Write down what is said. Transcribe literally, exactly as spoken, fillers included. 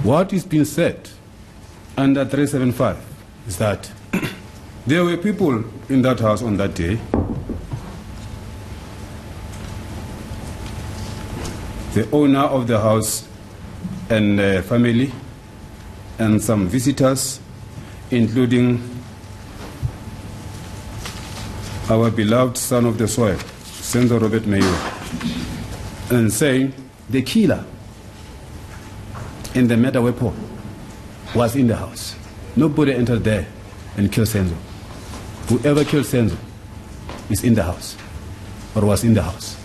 What is being said under three seventy-five is that there were people in that house on that day. The owner of the house and uh, family and some visitors, including our beloved son of the soil, Senator Robert Mayo, and saying the killer in the murder weapon was in the house. Nobody entered there and killed Senzo. Whoever killed Senzo is in the house or was in the house.